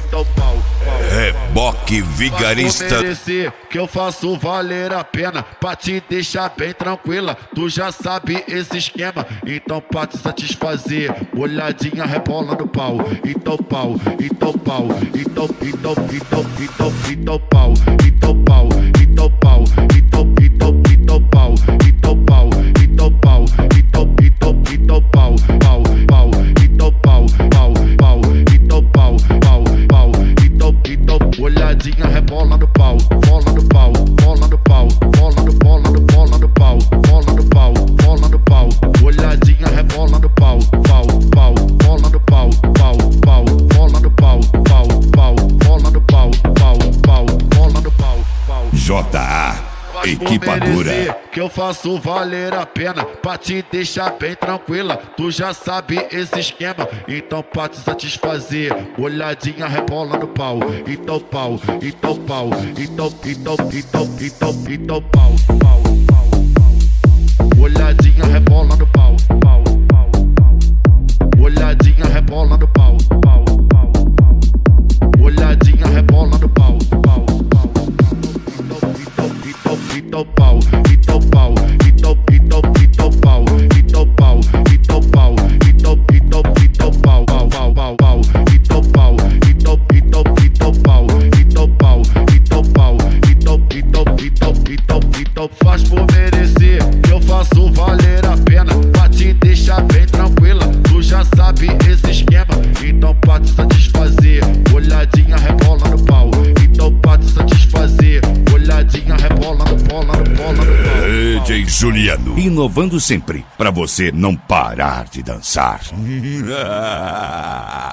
então pau. Reboque vigarista. Merecer que eu faço valer a pena pra te deixar bem tranquila. Tu já sabe esse esquema, então pra te satisfazer, olhadinha rebola no pau. Então pau, então pau, então pau, então pau, então pau, então pau, então pau, então pau, então pau, então pau, pau, então pau, pau, então pau, pau, então olhadinha rebola no pau, bola no pau, bola no pau, bola no pau, bola no pau, bola no pau, olhadinha rebola no pau, pau, bola no pau, pau, bola no pau, pau, bola no pau, pau, bola no pau, JA Equipadora. Que eu faço valer a pena pra te deixar bem tranquila. Tu já sabe esse esquema, então pra te satisfazer, olhadinha rebola no pau. Então pau, então pau, então pau, olhadinha rebola no pau, olhadinha rebola no pau, olhadinha rebola no pau, então pau, então pau, então pau, então pau, então pau, então pau, pau, então pau, então pau, então faz por merecer que eu faço valer a pena pra te deixar bem tranquila. Tu já sabe esse esquema, então pra te satisfazer, olhadinha rebola no pau. Então pra te satisfazer, olhadinha rebola no pau. DJ Juliano, inovando sempre pra você não parar de dançar.